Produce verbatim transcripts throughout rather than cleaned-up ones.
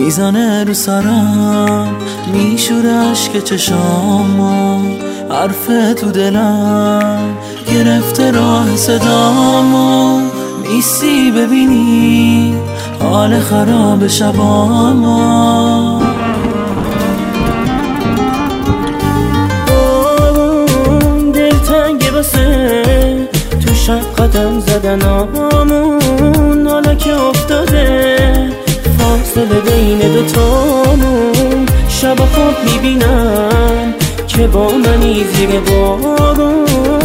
میزنه رو سرم، میشوره عشق چشامو، حرف تو دلم گرفته راه صدامو. میسی ببینی حال خراب شبامو. دلتنگه واسه تو شب قدم زدن آمون، حالا که افتاده فاصله بین دوتامون. شب خواب میبینم که با منی زیر بارون.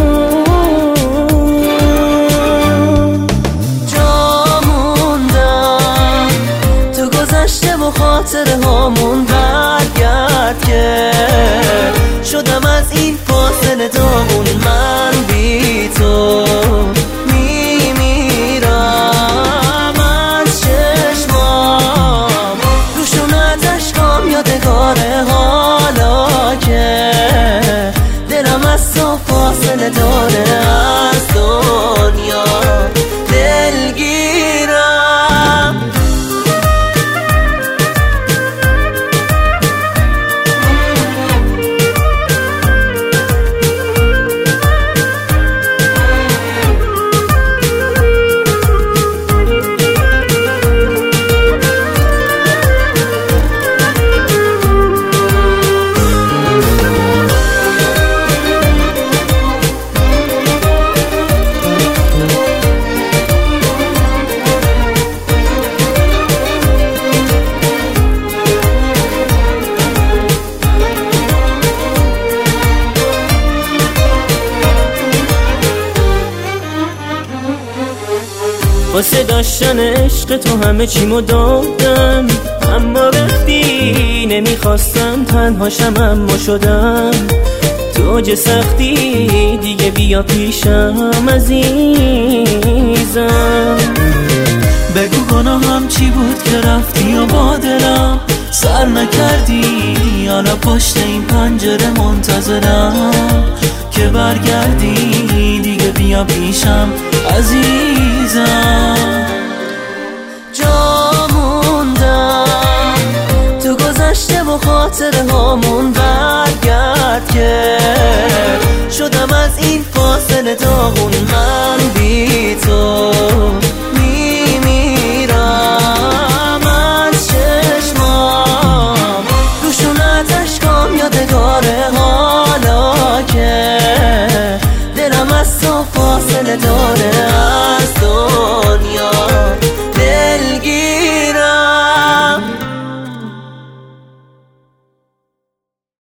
جا موندم تو گذشته و خاطره هامون، برگرد که شدم از این فاصله دامون. من بی تو میمیرم از چشمام، روشونت اشکام یادگاره، حالا که دلم از تو فاصله داره، از دنیا دلگیرم. واسه داشتن عشق تو همه چیمو دادم، اما رفتی نمیخواستم تنهاشم، اما شدم تو اوج سختی. دیگه بیا پیشم عزیزم، بگو گناهم چی بود که رفتی و با دلم سر نکردی. حالا پشت این پنجره منتظرم که برگردی. دیگه بیا پیشم عزیزم. جا موندم تو گذشته و خاطره هامون،